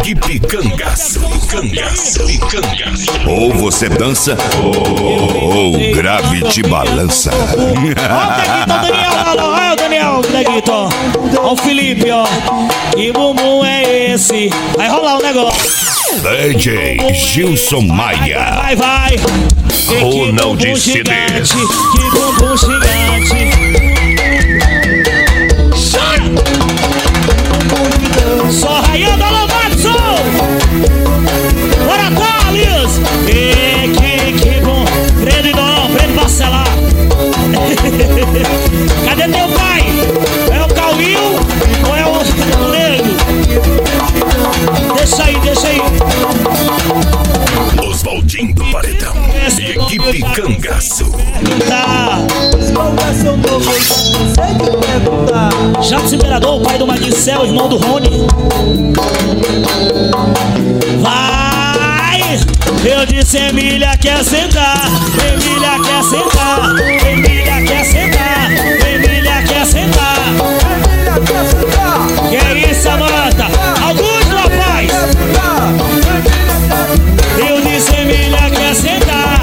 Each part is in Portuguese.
Equipe Cangaço. Ou você dança, ou grave te balança. Olha o Daniel, Neguito. Olha o Felipe, ó. Que bumbum é esse? Vai rolar o negócio. DJ Gilson Maia. Vai. Ronald CDs. Que bumbum gigante. Só raiando a Lomatsu. Bora, Thales. Que bom. Freire Marcelar. Cadê teu pai? É o Cauil ou é o Negro? Deixa aí. Oswaldinho do Paredão e Equipe Cangaço. Tá. Jacques Imperador, o pai do Maguicel, irmão do Rony. Vai! Eu disse Emília quer sentar. Emília quer sentar. Emília quer sentar. Emília quer sentar. Que é isso, Samanta? Augusto, rapaz! Eu disse Emília quer sentar.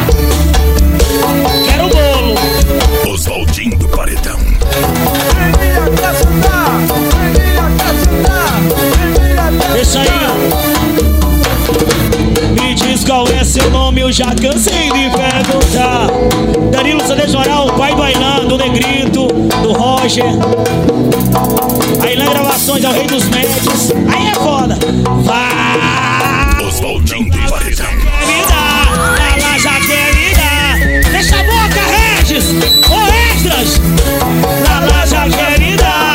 Quero bolo. Oswaldinho do Paredão. Deixa aí. Me diz qual é seu nome, eu já cansei de perguntar. Danilo Sandez Moral, o pai do Ailan, do Negrito, do Roger. Ailan Gravações é o rei dos médios. Aí é foda. Vai. Oswaldinho do Paredão. Ela já quer me dar. Fecha a boca, Regis. Ô, extras. Ela já quer me dar.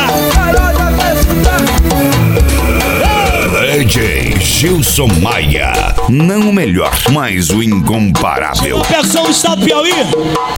DJ Gilson Maia. Não o melhor, mas o incomparável. Pessoal do estado do Piauí.